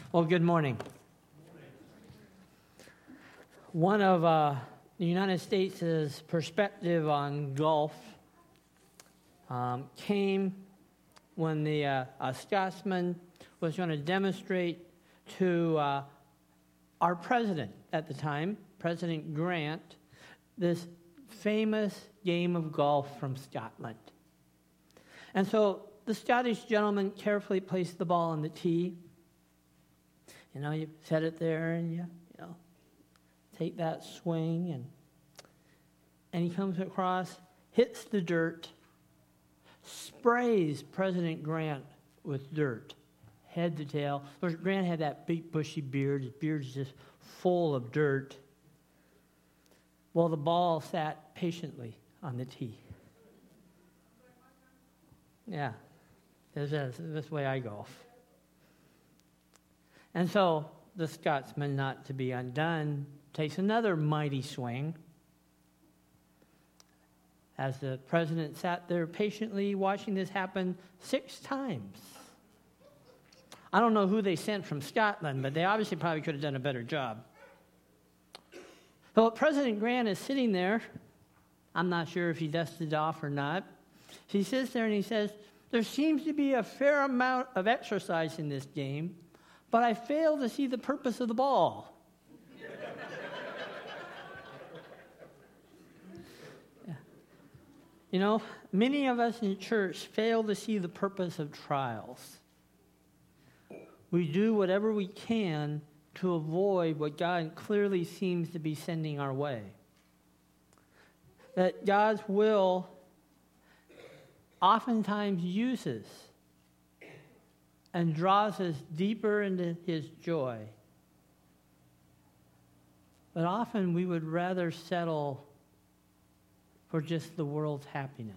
Well, good morning. One of the United States' perspective on golf came when the Scotsman was going to demonstrate to our president at the time, President Grant, this famous game of golf from Scotland. And so the Scottish gentleman carefully placed the ball on the tee. You know, you set it there and you take that swing and he comes across, hits the dirt, sprays President Grant with dirt, head to tail. Of course, Grant had that big bushy beard. His beard's just full of dirt. Well, the ball sat patiently on the tee. Yeah, that's the way I golf. And so the Scotsman, not to be undone, takes another mighty swing. As the president sat there patiently watching this happen 6 times. I don't know who they sent from Scotland, but they obviously probably could have done a better job. So President Grant is sitting there. I'm not sure if he dusted off or not. He sits there and he says, "There seems to be a fair amount of exercise in this game, but I fail to see the purpose of the ball." Yeah. You know, many of us in church fail to see the purpose of trials. We do whatever we can to avoid what God clearly seems to be sending our way. That God's will oftentimes uses and draws us deeper into his joy. But often we would rather settle for just the world's happiness.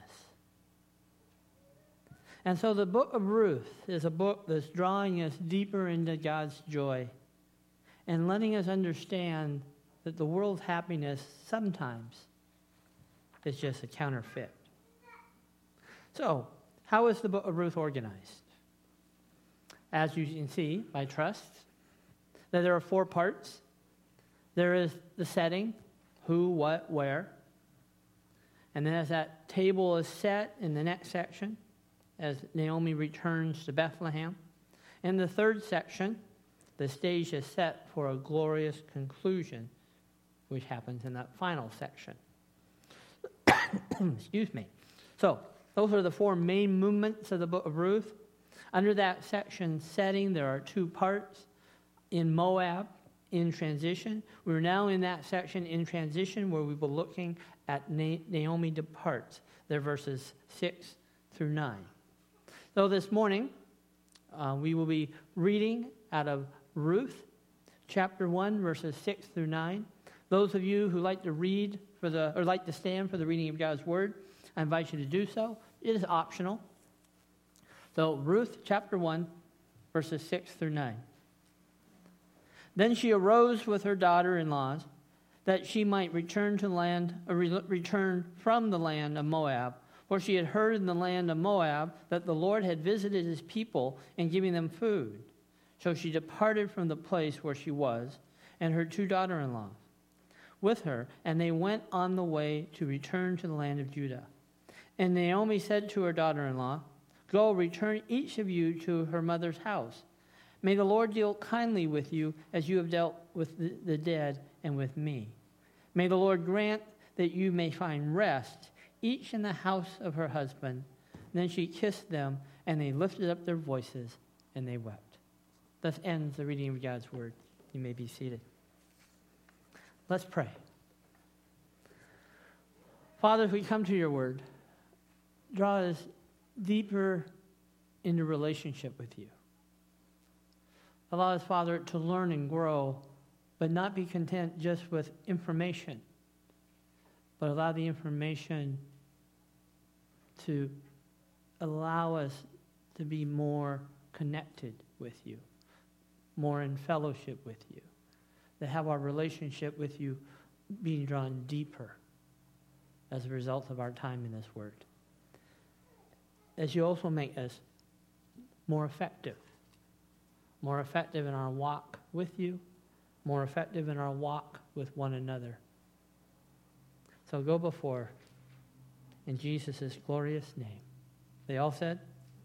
And so the book of Ruth is a book that's drawing us deeper into God's joy and letting us understand that the world's happiness sometimes is just a counterfeit. So, how is the book of Ruth organized? As you can see, I trust that there are 4 parts. There is the setting, who, what, where. And then as that table is set in the next section, as Naomi returns to Bethlehem. In the 3rd section, the stage is set for a glorious conclusion, which happens in that final section. Excuse me. So, those are the 4 main movements of the book of Ruth. Under that section setting, there are 2 parts. In Moab, in transition. We're now in that section in transition where we were looking at Naomi departs. They're verses 6 through 9. So this morning, we will be reading out of Ruth, chapter 1, verses 6 through 9. Those of you who like to read or like to stand for the reading of God's word, I invite you to do so. It is optional. So Ruth chapter 1, verses 6 through 9. Then she arose with her daughter-in-laws that she might return from the land of Moab, for she had heard in the land of Moab that the Lord had visited his people in giving them food. So she departed from the place where she was, and her 2 daughters-in-law with her, and they went on the way to return to the land of Judah. And Naomi said to her daughter-in-law, "Go, return each of you to her mother's house. May the Lord deal kindly with you as you have dealt with the dead and with me. May the Lord grant that you may find rest, each in the house of her husband." Then she kissed them, and they lifted up their voices, and they wept. Thus ends the reading of God's word. You may be seated. Let's pray. Father, as we come to your word, draw us deeper into relationship with you. Allow us, Father, to learn and grow, but not be content just with information, but allow the information to allow us to be more connected with you, more in fellowship with you, to have our relationship with you being drawn deeper as a result of our time in this word. As you also make us more effective, more effective in our walk with you, more effective in our walk with one another. So go before in Jesus' glorious name. They all said?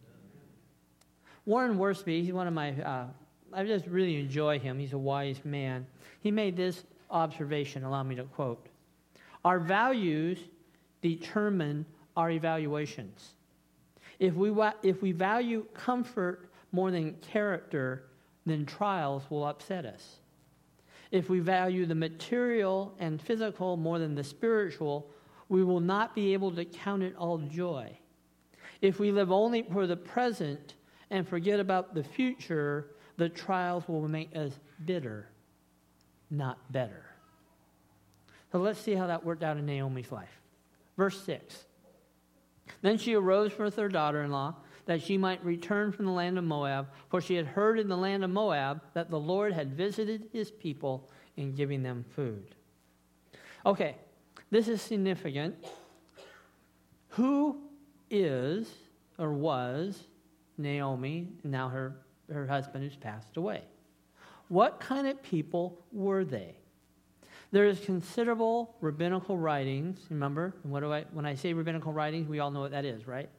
Warren Wiersbe, he's one of my, I just really enjoy him. He's a wise man. He made this observation, allow me to quote. Our values determine our evaluations. If we value comfort more than character, then trials will upset us. If we value the material and physical more than the spiritual, we will not be able to count it all joy. If we live only for the present and forget about the future, the trials will make us bitter, not better. So let's see how that worked out in Naomi's life. Verse 6. Then she arose with her daughter-in-law, that she might return from the land of Moab, for she had heard in the land of Moab that the Lord had visited his people in giving them food. Okay, this is significant. Who is or was Naomi, now her husband who's passed away? What kind of people were they? There is considerable rabbinical writings. Remember, when I say rabbinical writings, we all know what that is, right?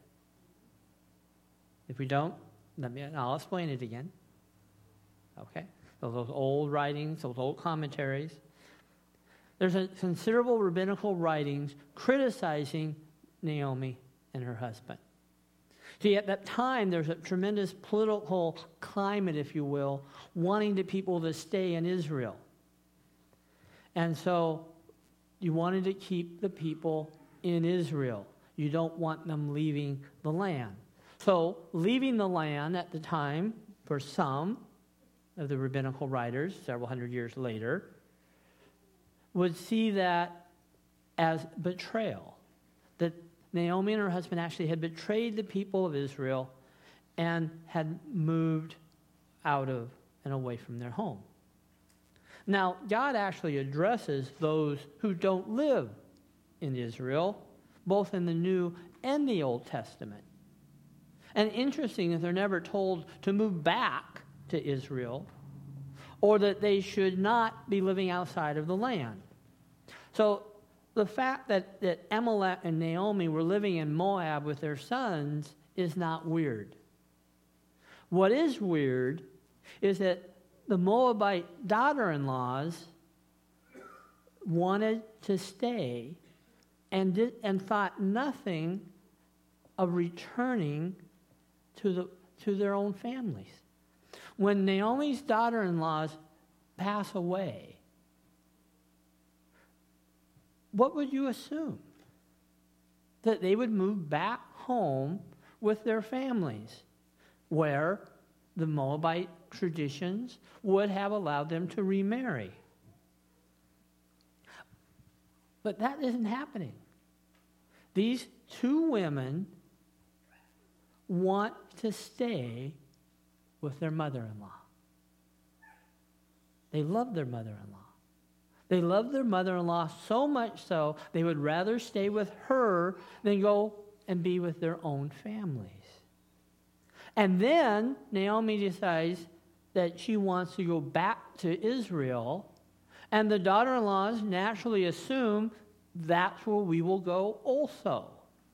If we don't, I'll explain it again. Okay? Those old writings, those old commentaries. There's a considerable rabbinical writings criticizing Naomi and her husband. See, at that time, there's a tremendous political climate, if you will, wanting the people to stay in Israel. And so you wanted to keep the people in Israel. You don't want them leaving the land. So leaving the land at the time, for some of the rabbinical writers, several hundred years later, would see that as betrayal. That Naomi and her husband actually had betrayed the people of Israel and had moved out of and away from their home. Now, God actually addresses those who don't live in Israel, both in the New and the Old Testament. And interesting that they're never told to move back to Israel or that they should not be living outside of the land. So the fact that Elimelech and Naomi were living in Moab with their sons is not weird. What is weird is that the Moabite daughter-in-laws wanted to stay and thought nothing of returning to their own families. When Naomi's daughter-in-laws pass away, what would you assume? That they would move back home with their families, where the Moabite traditions would have allowed them to remarry. But that isn't happening. These two women want to stay with their mother-in-law. They love their mother-in-law. They love their mother-in-law so much so they would rather stay with her than go and be with their own families. And then Naomi decides that she wants to go back to Israel, and the daughter-in-laws naturally assume that's where we will go also.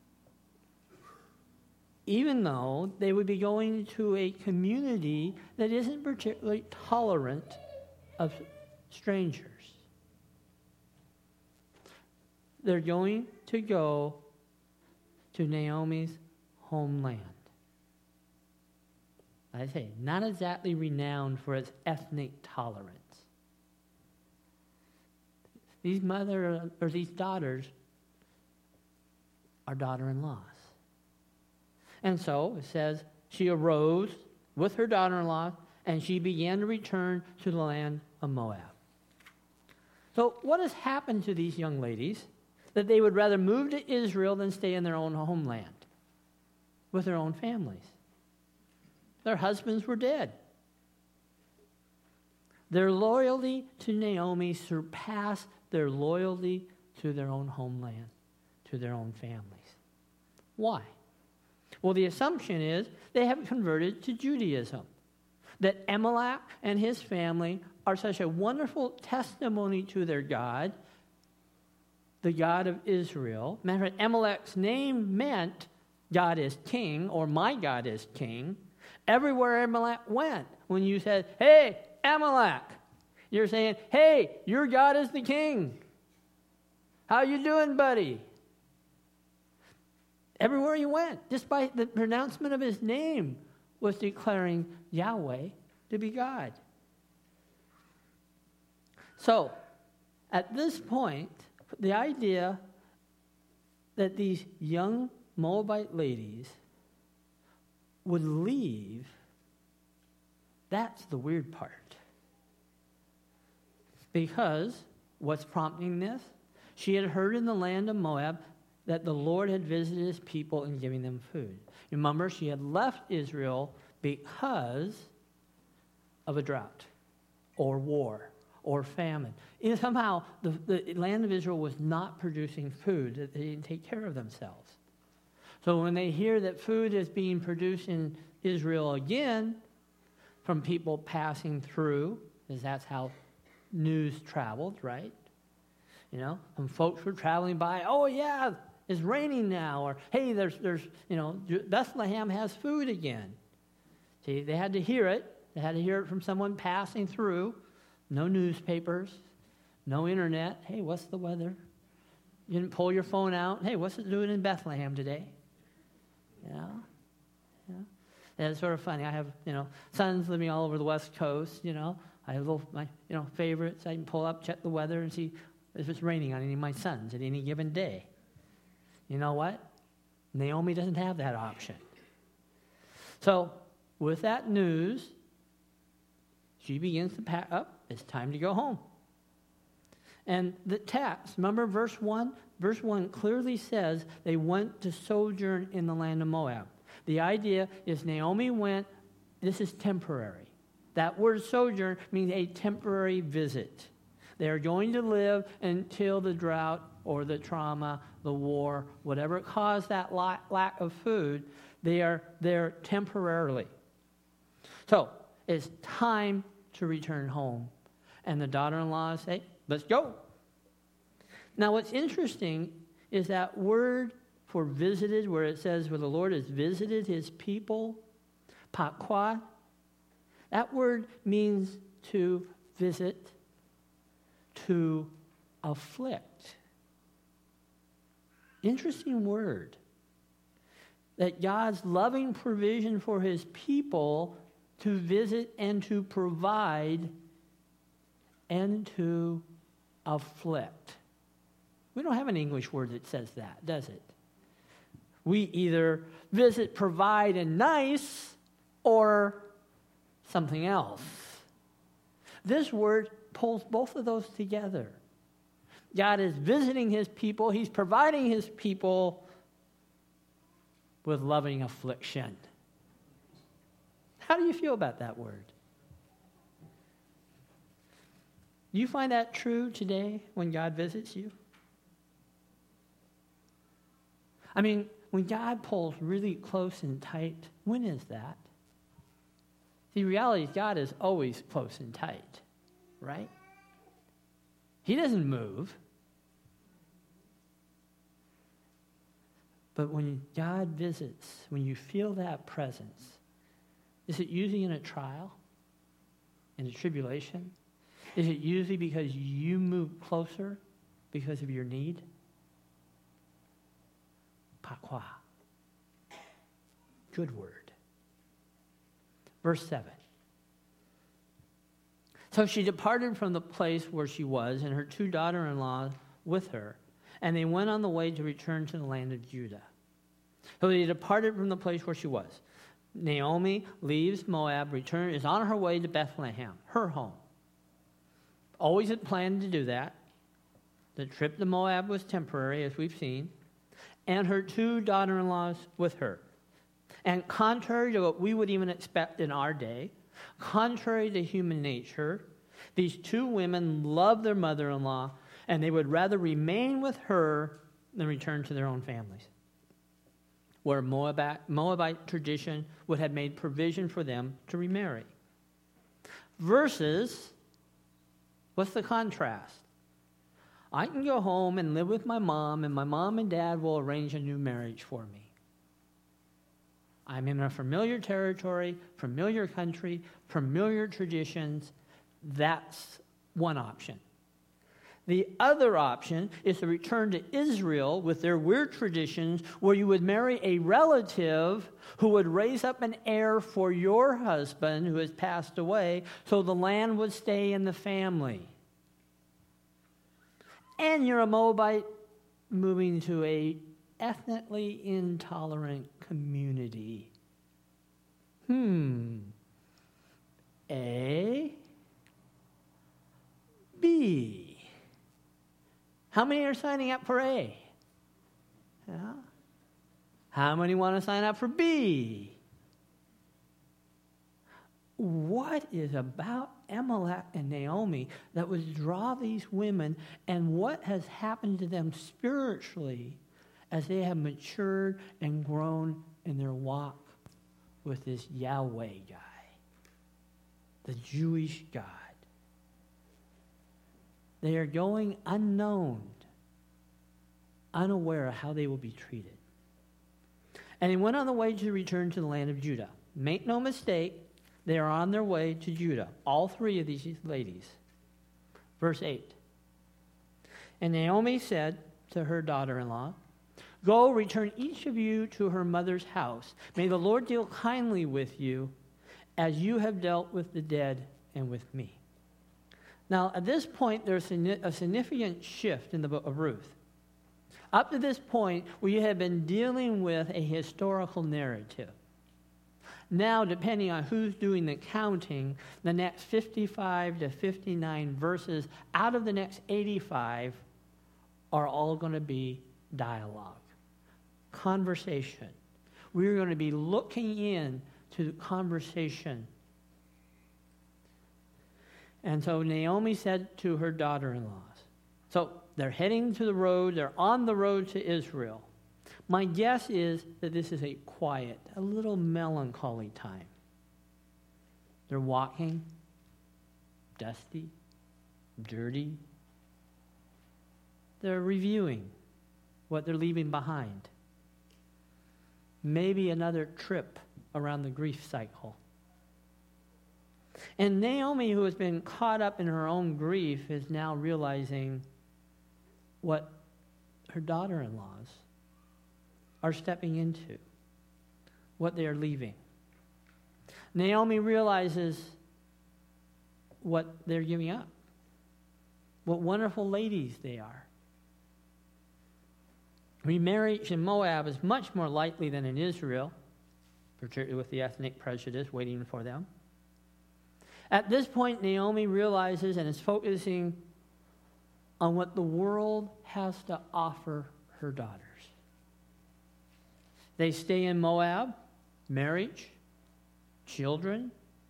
Even though they would be going to a community that isn't particularly tolerant of strangers. They're going to go to Naomi's homeland. I say, not exactly renowned for its ethnic tolerance. These daughters are daughter-in-laws. And so it says, she arose with her daughter-in-law, and she began to return to the land of Moab. So what has happened to these young ladies that they would rather move to Israel than stay in their own homeland with their own families? Their husbands were dead. Their loyalty to Naomi surpassed their loyalty to their own homeland, to their own families. Why? Well, the assumption is they have converted to Judaism. that Amalek and his family are such a wonderful testimony to their God, the God of Israel. Matter of fact, Amalek's name meant God is king, or my God is king. Everywhere Amalek went, when you said, hey, Amalek, you're saying, hey, your God is the king. How you doing, buddy? Everywhere he went, just by the pronouncement of his name, was declaring Yahweh to be God. So, at this point, the idea that these young Moabite ladies would leave, that's the weird part. Because, what's prompting this? She had heard in the land of Moab that the Lord had visited his people in giving them food. Remember, she had left Israel because of a drought or war or famine. And somehow, the land of Israel was not producing food, that they didn't take care of themselves. So when they hear that food is being produced in Israel again from people passing through, because that's how news traveled, right? You know, when folks were traveling by, oh yeah, it's raining now, or hey, there's Bethlehem has food again. See, they had to hear it. They had to hear it from someone passing through. No newspapers, no internet. Hey, what's the weather? You didn't pull your phone out. Hey, what's it doing in Bethlehem today? Yeah. And it's sort of funny. I have, sons living all over the West Coast, I have my favorites. I can pull up, check the weather, and see if it's raining on any of my sons at any given day. You know what? Naomi doesn't have that option. So, with that news, she begins to pack up. It's time to go home. And the text, remember verse 1? Verse 1 clearly says they went to sojourn in the land of Moab. The idea is Naomi went, this is temporary. That word sojourn means a temporary visit. They are going to live until the drought or the trauma, the war, whatever caused that lack of food, they are there temporarily. So, it's time to return home. And the daughter-in-law say, let's go. Now, what's interesting is that word for visited, where it says where the Lord has visited his people, pakwa, that word means to visit, to afflict. Interesting word. That God's loving provision for his people to visit and to provide and to afflict. We don't have an English word that says that, does it? We either visit, provide, and nice, or something else. This word pulls both of those together. God is visiting his people. He's providing his people with loving affliction. How do you feel about that word? Do you find that true today when God visits you? I mean, when God pulls really close and tight, when is that? The reality is God is always close and tight, right? He doesn't move. But when God visits, when you feel that presence, is it usually in a trial, in a tribulation? Is it usually because you move closer because of your need? Pakwa. Good word. Verse 7. So she departed from the place where she was, and her two daughters-in-law with her, and they went on the way to return to the land of Judah. So they departed from the place where she was. Naomi leaves Moab, is on her way to Bethlehem, her home. Always had planned to do that. The trip to Moab was temporary, as we've seen. And her two daughter-in-laws with her. And contrary to what we would even expect in our day, contrary to human nature, these two women love their mother-in-law, and they would rather remain with her than return to their own families, where Moabite tradition would have made provision for them to remarry. Versus, what's the contrast? I can go home and live with my mom, and my mom and dad will arrange a new marriage for me. I'm in a familiar territory, familiar country, familiar traditions. That's one option. The other option is to return to Israel with their weird traditions where you would marry a relative who would raise up an heir for your husband who has passed away, so the land would stay in the family. And you're a Moabite moving to a ethnically intolerant community. A, B. How many are signing up for A? Yeah. How many want to sign up for B? What is about Elimelech and Naomi that would draw these women, and what has happened to them spiritually as they have matured and grown in their walk with this Yahweh guy, the Jewish God? They are going unknown, unaware of how they will be treated. And he went on the way to return to the land of Judah. Make no mistake, they are on their way to Judah, all three of these ladies. Verse 8. And Naomi said to her daughter-in-law, "Go, return each of you to her mother's house. May the Lord deal kindly with you as you have dealt with the dead and with me." Now, at this point, there's a significant shift in the book of Ruth. Up to this point, we have been dealing with a historical narrative. Now, depending on who's doing the counting, the next 55 to 59 verses out of the next 85 are all going to be dialogue, conversation. We're going to be looking in to the conversation. And so Naomi said to her daughter-in-laws. So they're heading to the road. They're on the road to Israel. My guess is that this is a quiet, a little melancholy time. They're walking, dusty, dirty. They're reviewing what they're leaving behind. Maybe another trip around the grief cycle. And Naomi, who has been caught up in her own grief, is now realizing what her daughter-in-laws are stepping into, what they are leaving. Naomi realizes what they're giving up, what wonderful ladies they are. Remarriage in Moab is much more likely than in Israel, particularly with the ethnic prejudice waiting for them. At this point, Naomi realizes and is focusing on what the world has to offer her daughters. They stay in Moab, marriage, children.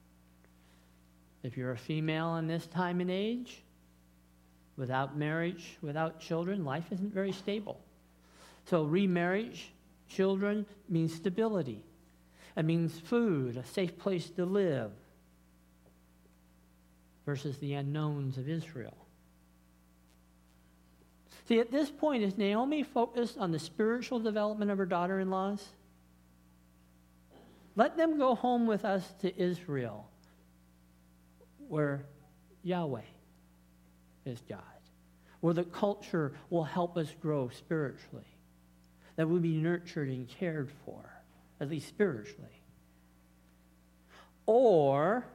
If you're a female in this time and age, without marriage, without children, life isn't very stable. So remarriage, children, means stability. It means food, a safe place to live, versus the unknowns of Israel. See, at this point, is Naomi focused on the spiritual development of her daughter-in-laws? Let them go home with us to Israel, where Yahweh is God, where the culture will help us grow spiritually, that we'll be nurtured and cared for, at least spiritually. Or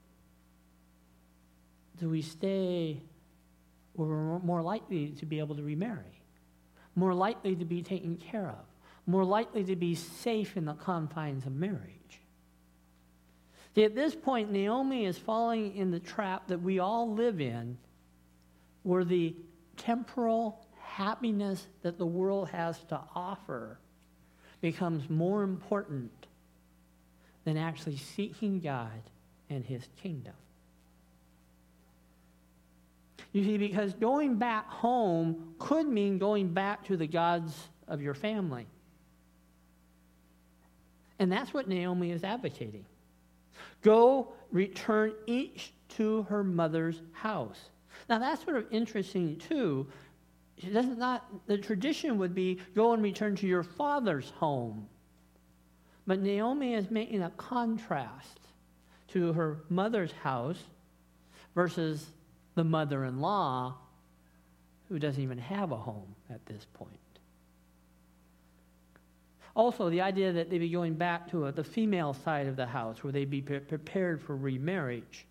do we stay where we're more likely to be able to remarry, more likely to be taken care of, more likely to be safe in the confines of marriage? See, at this point, Naomi is falling in the trap that we all live in, where the temporal happiness that the world has to offer becomes more important than actually seeking God and his kingdom. You see, because going back home could mean going back to the gods of your family. And that's what Naomi is advocating. Go, return each to her mother's house. Now that's sort of interesting too. The tradition would be go and return to your father's home. But Naomi is making a contrast to her mother's house versus the mother-in-law who doesn't even have a home at this point. Also, the idea that they'd be going back to the female side of the house where they'd be prepared for remarriage.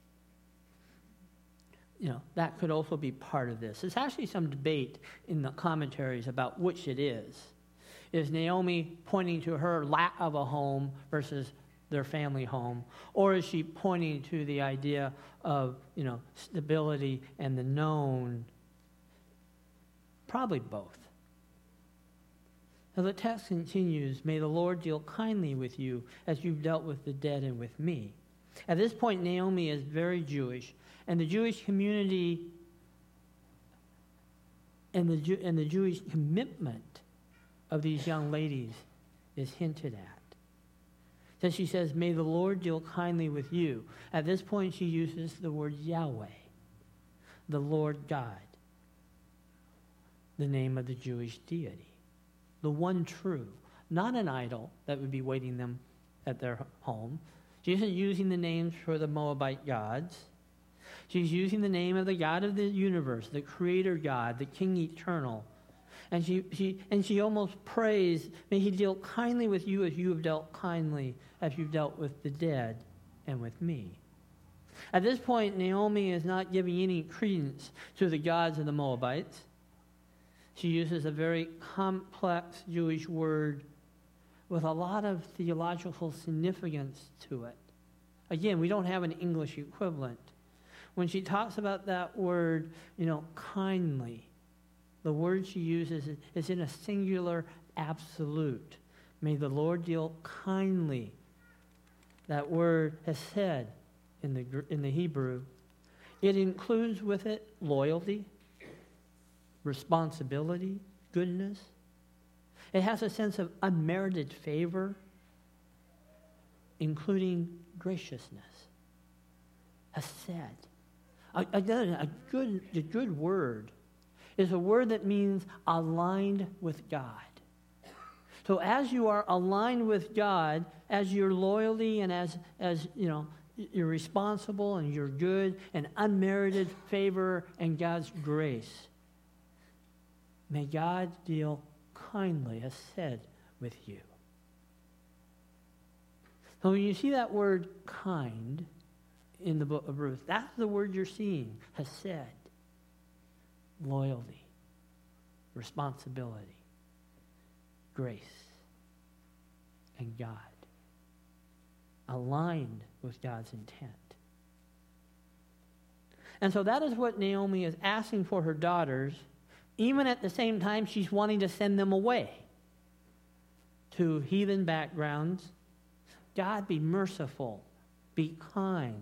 That could also be part of this. There's actually some debate in the commentaries about which it is. Is Naomi pointing to her lack of a home versus their family home? Or is she pointing to the idea of, stability and the known? Probably both. Now the text continues, may the Lord deal kindly with you as you've dealt with the dead and with me. At this point, Naomi is very Jewish, and the Jewish community and the Jewish commitment of these young ladies is hinted at. So she says, may the Lord deal kindly with you. At this point, she uses the word Yahweh, the Lord God, the name of the Jewish deity, the one true, not an idol that would be waiting them at their home. She isn't using the names for the Moabite gods. She's using the name of the God of the universe, the creator God, the King eternal. And she almost prays, may he deal kindly with you as you have dealt kindly, as you've dealt with the dead and with me. At this point, Naomi is not giving any credence to the gods of the Moabites. She uses a very complex Jewish word with a lot of theological significance to it. Again, we don't have an English equivalent. When she talks about that word, kindly, the word she uses is in a singular absolute. May the Lord deal kindly. That word hesed in the Hebrew. It includes with it loyalty, responsibility, goodness. It has a sense of unmerited favor, including graciousness. Hesed. A good word is a word that means aligned with God. So as you are aligned with God, as your loyalty and as you're responsible and you're good and unmerited favor and God's grace, may God deal kindly, as said, with you. So when you see that word kind in the book of Ruth, that's the word you're seeing, hesed. Loyalty, responsibility, grace, and God. Aligned with God's intent. And so that is what Naomi is asking for her daughters, even at the same time she's wanting to send them away to heathen backgrounds. God, be merciful, be kind,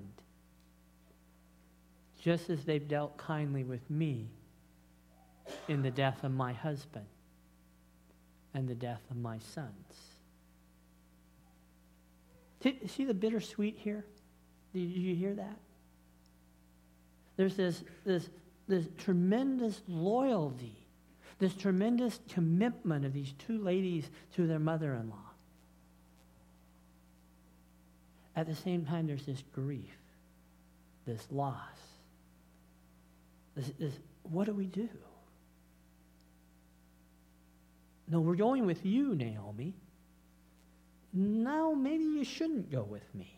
just as they've dealt kindly with me in the death of my husband and the death of my sons. See the bittersweet here? Did you hear that? There's this tremendous loyalty, this tremendous commitment of these two ladies to their mother-in-law. At the same time, there's this grief, this loss. This what do we do? No, we're going with you, Naomi. No, maybe you shouldn't go with me.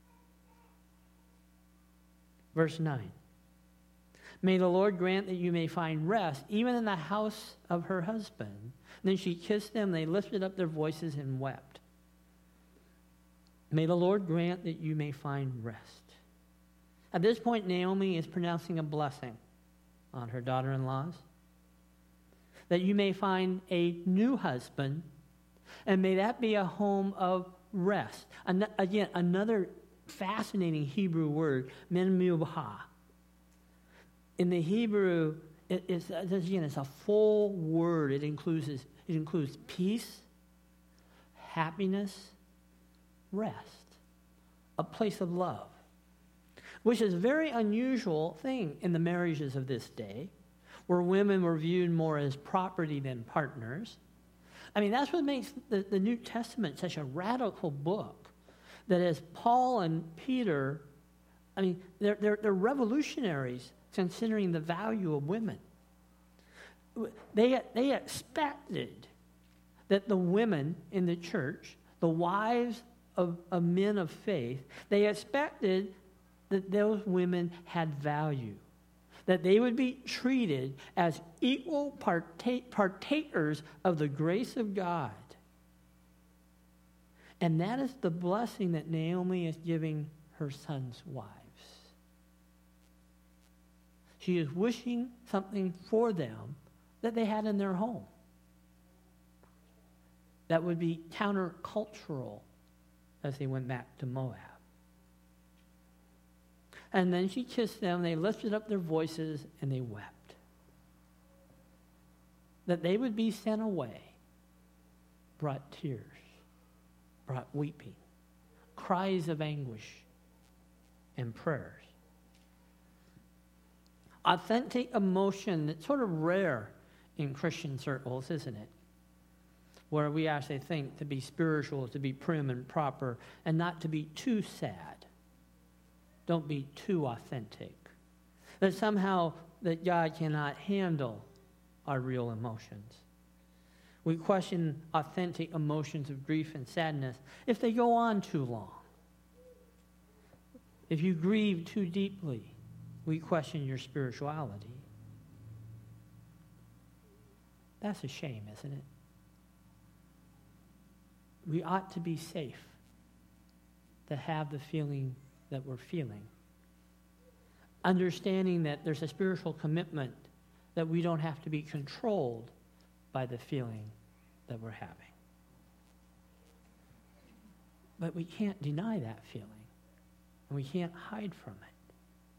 Verse 9. May the Lord grant that you may find rest, even in the house of her husband. Then she kissed them, they lifted up their voices and wept. May the Lord grant that you may find rest. At this point, Naomi is pronouncing a blessing on her daughter-in-laws, that you may find a new husband, and may that be a home of rest. Again, another fascinating Hebrew word, menmubha. In the Hebrew, it's a full word. It includes peace, happiness, rest, a place of love. which is a very unusual thing in the marriages of this day, where women were viewed more as property than partners. I mean, that's what makes the New Testament such a radical book, that as Paul and Peter, I mean, they're revolutionaries considering the value of women. They expected that the women in the church, the wives of men of faith, they expected that those women had value, that they would be treated as equal partakers of the grace of God. And that is the blessing that Naomi is giving her son's wives. She is wishing something for them that they had in their home. That would be countercultural as they went back to Moab. And then she kissed them, they lifted up their voices, and they wept. That they would be sent away brought tears, brought weeping, cries of anguish, and prayers. Authentic emotion that's sort of rare in Christian circles, isn't it? Where we actually think to be spiritual is to be prim and proper and not to be too sad. Don't be too authentic. That somehow that God cannot handle our real emotions. We question authentic emotions of grief and sadness if they go on too long. If you grieve too deeply, we question your spirituality. That's a shame, isn't it? We ought to be safe to have the feeling that we're feeling. Understanding that there's a spiritual commitment that we don't have to be controlled by the feeling that we're having. But we can't deny that feeling, and we can't hide from it.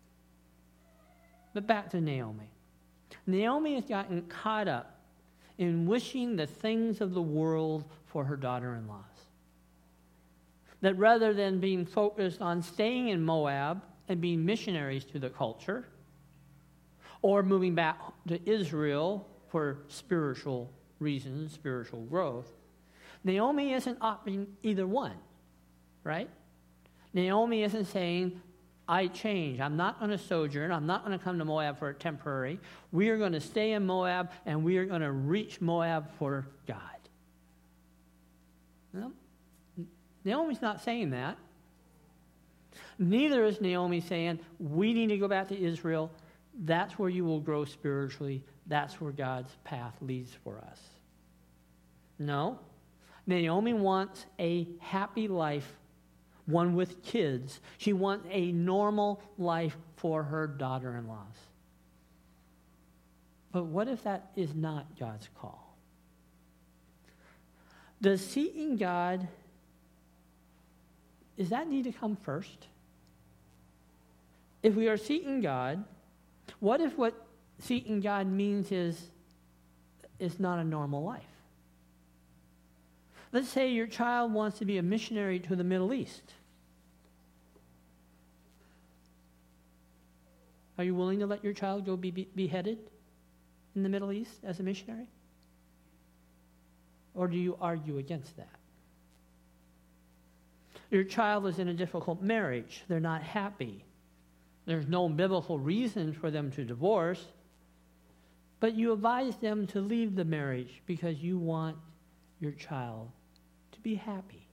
But back to Naomi. Naomi has gotten caught up in wishing the things of the world for her daughter-in-laws. That rather than being focused on staying in Moab and being missionaries to the culture, or moving back to Israel for spiritual reasons, spiritual growth, Naomi isn't opting either one, right? Naomi isn't saying, I change. I'm not going to sojourn. I'm not going to come to Moab for a temporary. We are going to stay in Moab, and we are going to reach Moab for God. No, Naomi's not saying that. Neither is Naomi saying, we need to go back to Israel. That's where you will grow spiritually. That's where God's path leads for us. No. Naomi wants a happy life, one with kids. She wants a normal life for her daughter-in-laws. But what if that is not God's call? Does seeking God, does that need to come first? If we are seeking God, what if what seeking God means is not a normal life? Let's say your child wants to be a missionary to the Middle East. Are you willing to let your child go be beheaded in the Middle East as a missionary? Or do you argue against that? Your child is in a difficult marriage. They're not happy. There's no biblical reason for them to divorce. But you advise them to leave the marriage because you want your child to be happy.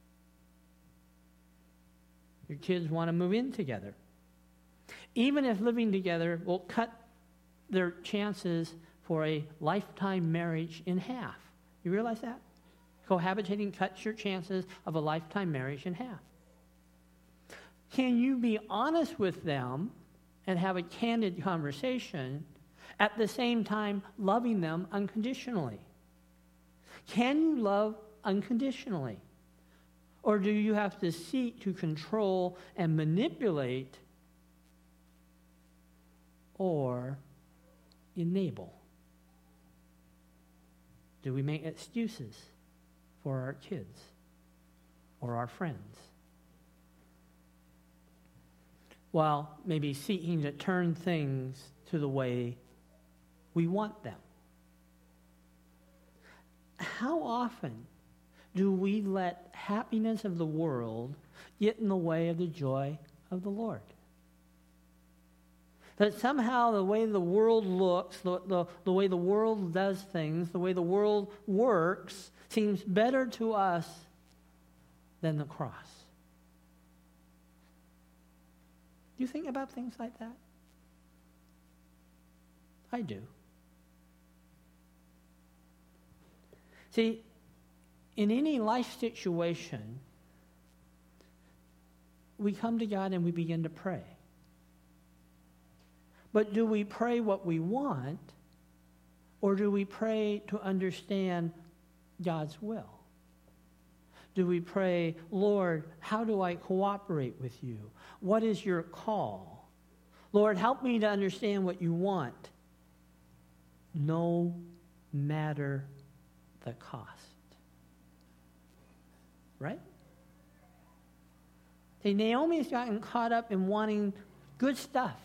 Your kids want to move in together. Even if living together will cut their chances for a lifetime marriage in half. You realize that? Cohabitating cuts your chances of a lifetime marriage in half. Can you be honest with them and have a candid conversation at the same time loving them unconditionally? Can you love unconditionally? Or do you have to seek to control and manipulate or enable? Do we make excuses for our kids or our friends? while maybe seeking to turn things to the way we want them. How often do we let happiness of the world get in the way of the joy of the Lord? That somehow the way the world looks, the way the world does things, the way the world works, seems better to us than the cross. Do you think about things like that? I do. See, in any life situation, we come to God and we begin to pray. But do we pray what we want, or do we pray to understand God's will? Do we pray, Lord, how do I cooperate with you? What is your call? Lord, help me to understand what you want, no matter the cost. Right? See, Naomi has gotten caught up in wanting good stuff.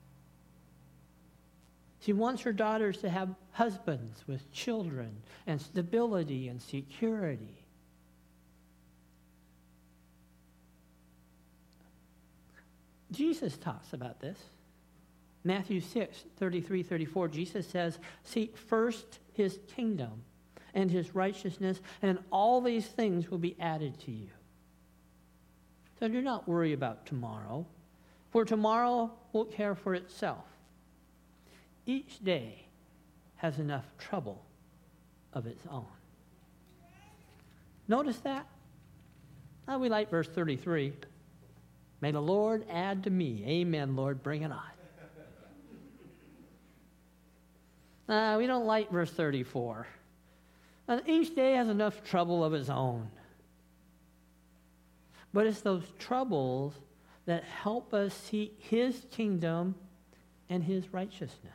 She wants her daughters to have husbands with children and stability and security. Jesus talks about this. Matthew 6, 33, 34, Jesus says, seek first his kingdom and his righteousness, and all these things will be added to you. So do not worry about tomorrow, for tomorrow will care for itself. Each day has enough trouble of its own. Notice that? Oh, we like verse 33. May the Lord add to me. Amen, Lord, bring it on. We don't like verse 34. Each day has enough trouble of its own. But it's those troubles that help us seek his kingdom and his righteousness.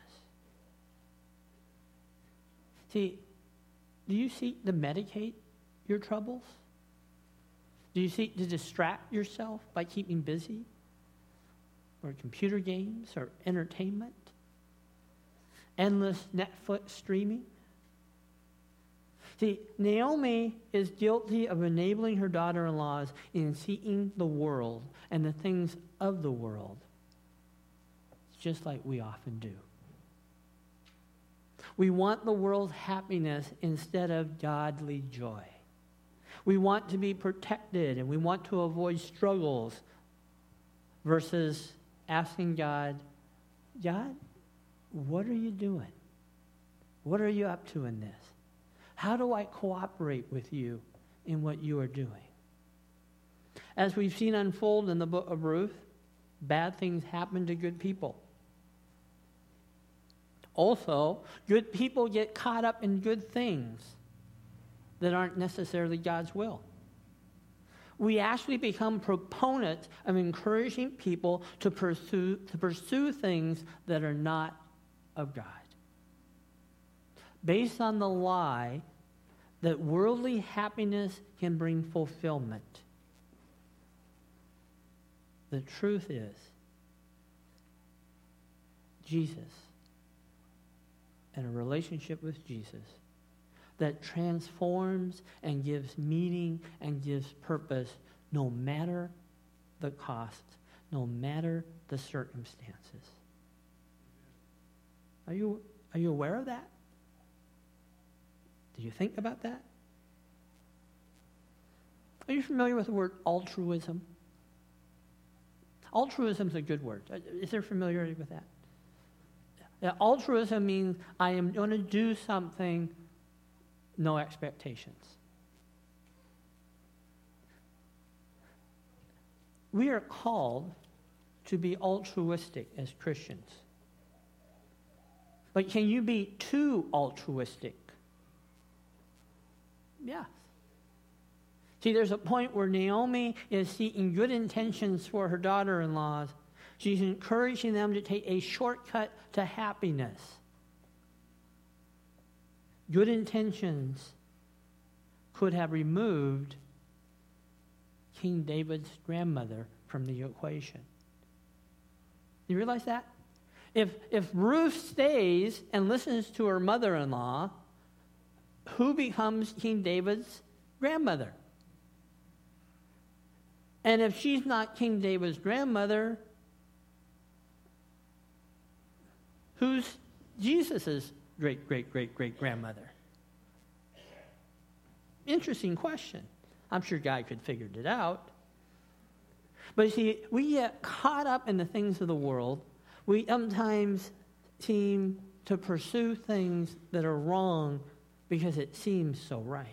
See, do you seek to medicate your troubles? Do you seek to distract yourself by keeping busy? Or computer games or entertainment? Endless Netflix streaming? See, Naomi is guilty of enabling her daughter-in-laws in seeking the world and the things of the world, just like we often do. We want the world's happiness instead of godly joy. We want to be protected and we want to avoid struggles versus asking God, God, what are you doing? What are you up to in this? How do I cooperate with you in what you are doing? As we've seen unfold in the book of Ruth, bad things happen to good people. Also, good people get caught up in good things that aren't necessarily God's will. We actually become proponents of encouraging people to pursue things that are not of God, based on the lie that worldly happiness can bring fulfillment. The truth is, Jesus and a relationship with Jesus that transforms and gives meaning and gives purpose no matter the cost, no matter the circumstances. Are you aware of that? Do you think about that? Are you familiar with the word altruism? Altruism is a good word. Is there familiarity with that? Yeah, altruism means I am going to do something, no expectations. We are called to be altruistic as Christians. But can you be too altruistic? Yes. See, there's a point where Naomi is seeking good intentions for her daughter-in-laws. She's encouraging them to take a shortcut to happiness. Good intentions could have removed King David's grandmother from the equation. You realize that? If Ruth stays and listens to her mother-in-law, who becomes King David's grandmother? And if she's not King David's grandmother, who's Jesus' great-great-great-great-grandmother? Interesting question. I'm sure God could figure it out. But you see, we get caught up in the things of the world. We sometimes seem to pursue things that are wrong because it seems so right.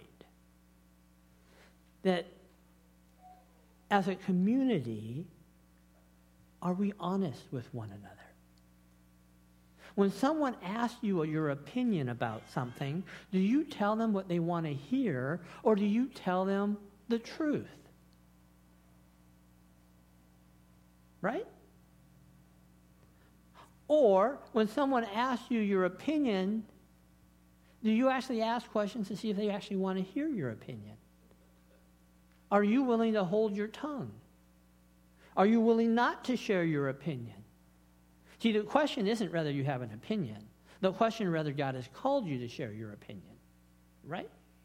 That as a community, are we honest with one another? When someone asks you your opinion about something, do you tell them what they want to hear, or do you tell them the truth? Right? Or when someone asks you your opinion, do you actually ask questions to see if they actually want to hear your opinion? Are you willing to hold your tongue? Are you willing not to share your opinion? See, the question isn't whether you have an opinion. The question is whether God has called you to share your opinion. Right?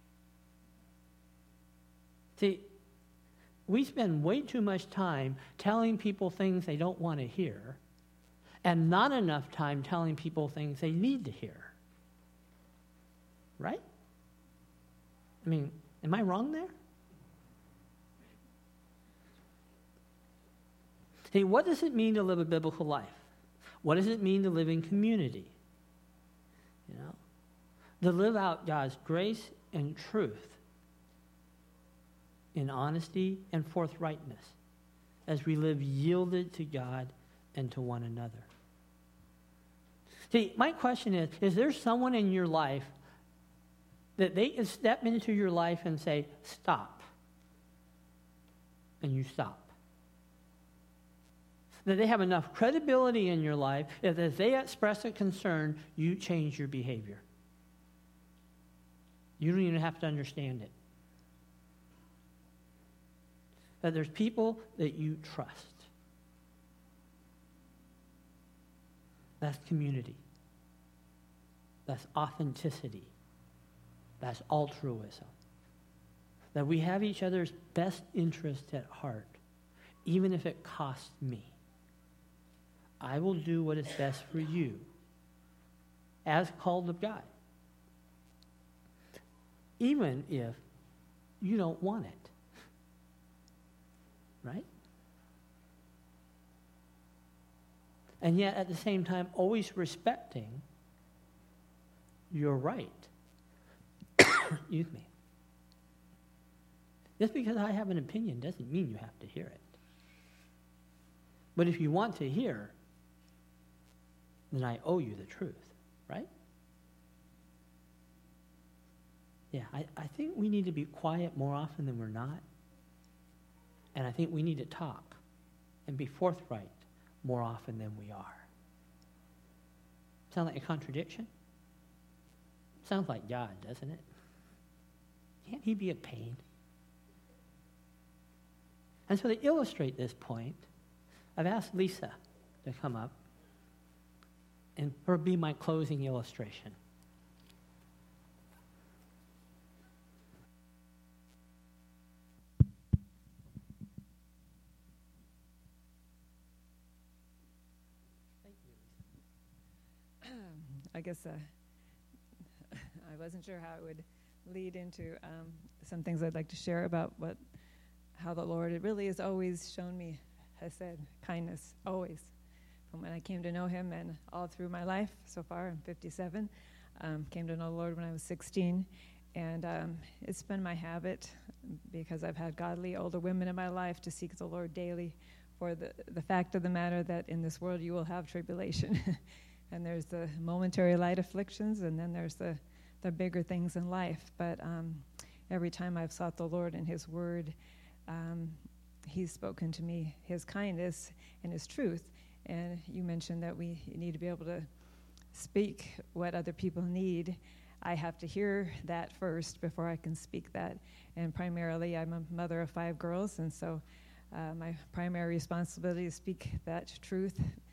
See, we spend way too much time telling people things they don't want to hear, and not enough time telling people things they need to hear. Right? I mean, am I wrong there? See, what does it mean to live a biblical life? What does it mean to live in community? You know, to live out God's grace and truth in honesty and forthrightness as we live yielded to God and to one another. See, my question is there someone in your life that they can step into your life and say, stop, and you stop? That they have enough credibility in your life that if they express a concern, you change your behavior. You don't even have to understand it. That there's people that you trust. That's community. That's authenticity. That's altruism. That we have each other's best interest at heart, even if it costs me. I will do what is best for you, as called of God, even if you don't want it. Right? And yet, at the same time, always respecting your right. Excuse me. Just because I have an opinion doesn't mean you have to hear it. But if you want to hear, then I owe you the truth, right? Yeah, I think we need to be quiet more often than we're not. And I think we need to talk and be forthright more often than we are. Sound like a contradiction? Sounds like God, doesn't it? Can't he be a pain? And so to illustrate this point, I've asked Lisa to come up and her be my closing illustration. I guess I wasn't sure how it would lead into some things I'd like to share about how the Lord, it really has always shown me, has said, kindness, always. From when I came to know him and all through my life so far, I'm 57, came to know the Lord when I was 16, and it's been my habit, because I've had godly older women in my life, to seek the Lord daily, for the fact of the matter that in this world you will have tribulation. And there's the momentary light afflictions, and then there's the bigger things in life. But every time I've sought the Lord and his word, he's spoken to me his kindness and his truth. And you mentioned that we need to be able to speak what other people need. I have to hear that first before I can speak that. And primarily, I'm a mother of 5 girls, and so my primary responsibility is to speak that truth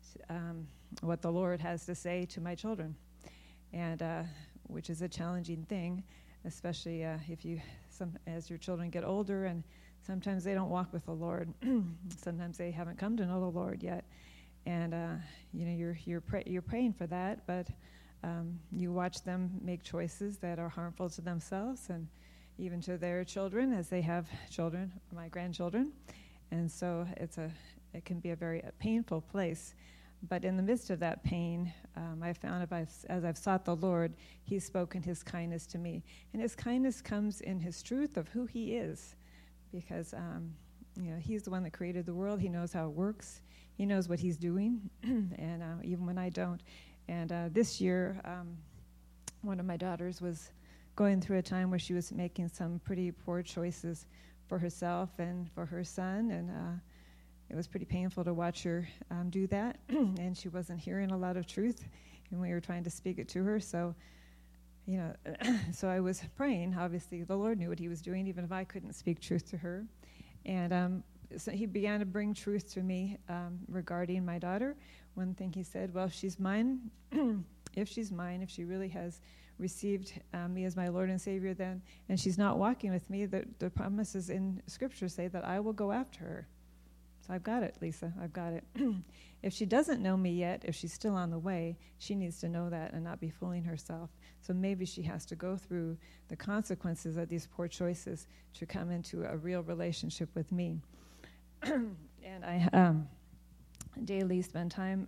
what the Lord has to say to my children, and which is a challenging thing, especially as your children get older, and sometimes they don't walk with the Lord. Sometimes they haven't come to know the Lord yet, and you're praying for that, but you watch them make choices that are harmful to themselves and even to their children, as they have children, my grandchildren, and so it can be a very painful place. But in the midst of that pain, I found as I've sought the Lord, He's spoken His kindness to me. And His kindness comes in His truth of who He is. Because, He's the one that created the world. He knows how it works. He knows what He's doing, and even when I don't. And this year, one of my daughters was going through a time where she was making some pretty poor choices for herself and for her son, and it was pretty painful to watch her do that, and she wasn't hearing a lot of truth, and we were trying to speak it to her. So, so I was praying. Obviously, the Lord knew what He was doing, even if I couldn't speak truth to her. And so He began to bring truth to me regarding my daughter. One thing He said, well, if she's mine, if she really has received me as my Lord and Savior, then, and she's not walking with me, the promises in Scripture say that I will go after her. I've got it, Lisa. I've got it. If she doesn't know me yet, if she's still on the way, she needs to know that and not be fooling herself. So maybe she has to go through the consequences of these poor choices to come into a real relationship with me. And I daily spend time,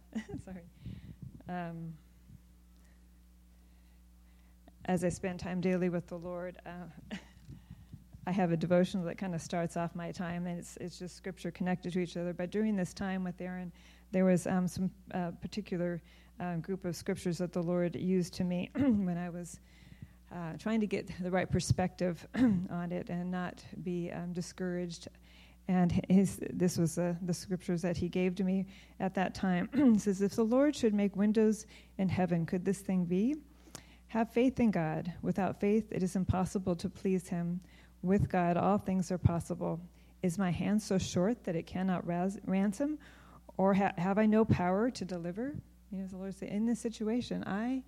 as I spend time daily with the Lord, I have a devotional that kind of starts off my time, and it's just Scripture connected to each other. But during this time with Aaron, there was some particular group of Scriptures that the Lord used to me when I was trying to get the right perspective on it and not be discouraged. And this was the Scriptures that He gave to me at that time. It says, if the Lord should make windows in heaven, could this thing be? Have faith in God. Without faith, it is impossible to please Him. With God, all things are possible. Is my hand so short that it cannot ransom? Or have I no power to deliver? The Lord said, in this situation, I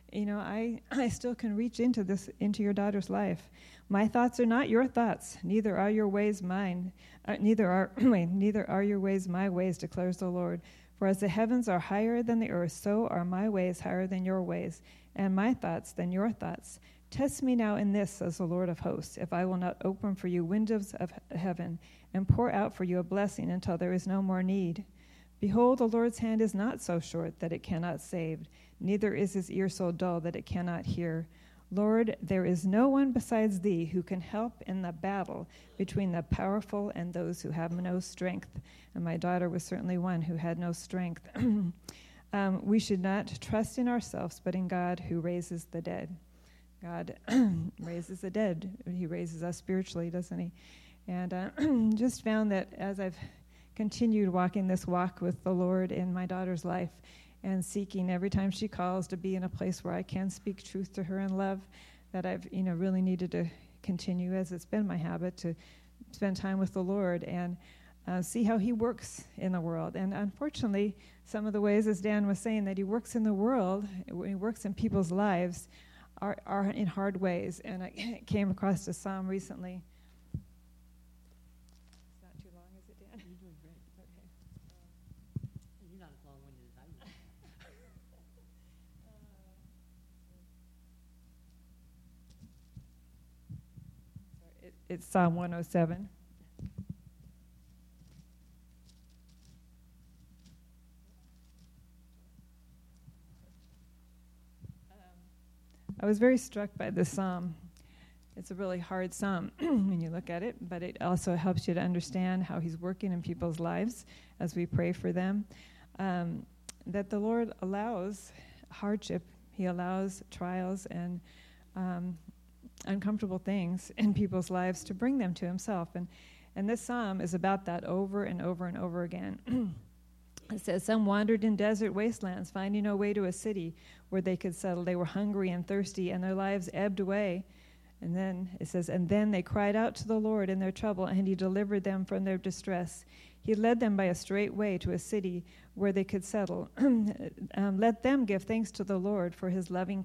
still can reach into your daughter's life. My thoughts are not your thoughts. Neither are your ways mine. Neither are your ways my ways, declares the Lord. For as the heavens are higher than the earth, so are my ways higher than your ways, and my thoughts than your thoughts. Test me now in this, says the Lord of hosts, if I will not open for you windows of heaven and pour out for you a blessing until there is no more need. Behold, the Lord's hand is not so short that it cannot save, neither is His ear so dull that it cannot hear. Lord, there is no one besides Thee who can help in the battle between the powerful and those who have no strength. And my daughter was certainly one who had no strength. We should not trust in ourselves, but in God who raises the dead. God raises the dead. He raises us spiritually, doesn't He? And just found that as I've continued walking this walk with the Lord in my daughter's life and seeking every time she calls to be in a place where I can speak truth to her in love, that I've really needed to continue, as it's been my habit, to spend time with the Lord and see how He works in the world. And unfortunately, some of the ways, as Dan was saying, that He works in the world, when He works in people's lives, are in hard ways. And I came across a psalm recently. It's not too long, is it, Dan? You're doing great. Okay. You're not as long-winded as I am. It's Psalm 107. I was very struck by this psalm. It's a really hard psalm when you look at it, but it also helps you to understand how He's working in people's lives as we pray for them. That the Lord allows hardship, He allows trials and uncomfortable things in people's lives to bring them to Himself. And this psalm is about that over and over and over again. It says, some wandered in desert wastelands, finding no way to a city where they could settle. They were hungry and thirsty, and their lives ebbed away. And then it says, and then they cried out to the Lord in their trouble, and He delivered them from their distress. He led them by a straight way to a city where they could settle. Let them give thanks to the Lord for his let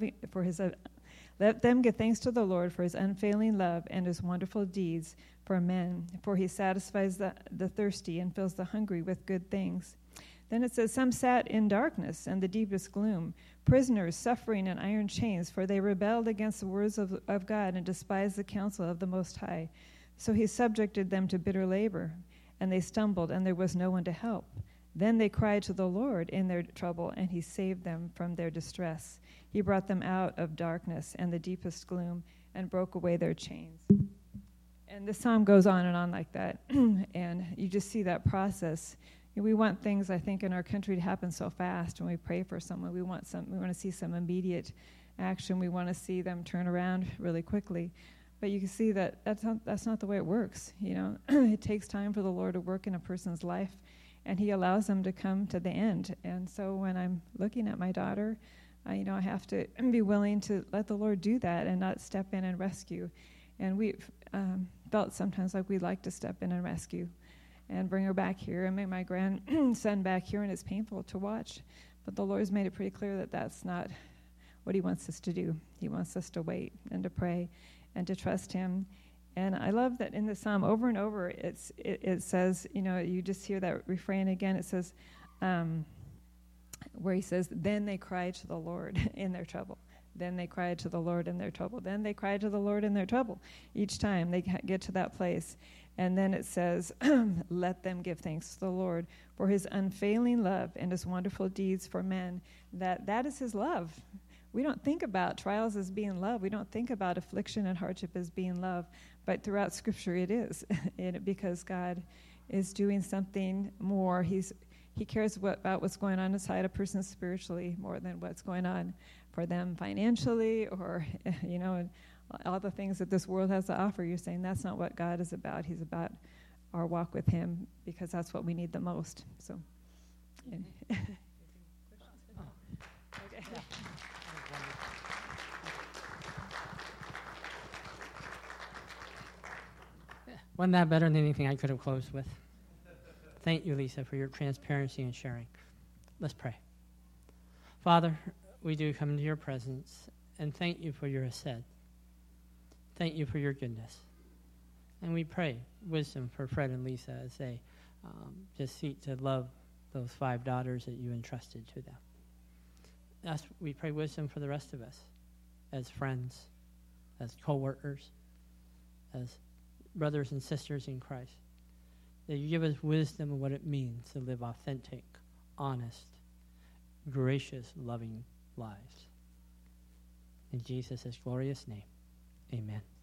them give thanks to the Lord for his unfailing love and his wonderful deeds for men. For he satisfies the thirsty and fills the hungry with good things. Then it says, some sat in darkness and the deepest gloom, prisoners suffering in iron chains, for they rebelled against the words of God and despised the counsel of the Most High. So he subjected them to bitter labor, and they stumbled, and there was no one to help. Then they cried to the Lord in their trouble, and he saved them from their distress. He brought them out of darkness and the deepest gloom and broke away their chains. And the psalm goes on and on like that. And you just see that process. We want things, I think, in our country to happen so fast. When we pray for someone, we want to see some immediate action. We want to see them turn around really quickly. But you can see that that's not the way it works. It takes time for the Lord to work in a person's life, and he allows them to come to the end. And so when I'm looking at my daughter, I have to be willing to let the Lord do that and not step in and rescue. And we've felt sometimes like we'd like to step in and rescue and bring her back here and make my grandson back here, and it's painful to watch. But the Lord's made it pretty clear that that's not what he wants us to do. He wants us to wait and to pray and to trust him. And I love that in the psalm over and over it says, you just hear that refrain again. It says, where he says, then they cried to the Lord in their trouble. Then they cried to the Lord in their trouble. Then they cried to the Lord in their trouble. Each time they get to that place. And then it says, let them give thanks to the Lord for his unfailing love and his wonderful deeds for men. That is his love. We don't think about trials as being love. We don't think about affliction and hardship as being love. But throughout Scripture it is, because God is doing something more. He cares about what's going on inside a person spiritually more than what's going on for them financially or, all the things that this world has to offer. You're saying that's not what God is about. He's about our walk with him, because that's what we need the most. So, okay. Wasn't that better than anything I could have closed with? Thank you, Lisa, for your transparency and sharing. Let's pray. Father, we do come into your presence, and thank you for your Hesed. Thank you for your goodness. And we pray wisdom for Fred and Lisa as they just seek to love those 5 daughters that you entrusted to them. We pray wisdom for the rest of us as friends, as co-workers, as brothers and sisters in Christ, that you give us wisdom of what it means to live authentic, honest, gracious, loving lives. In Jesus' glorious name, amen.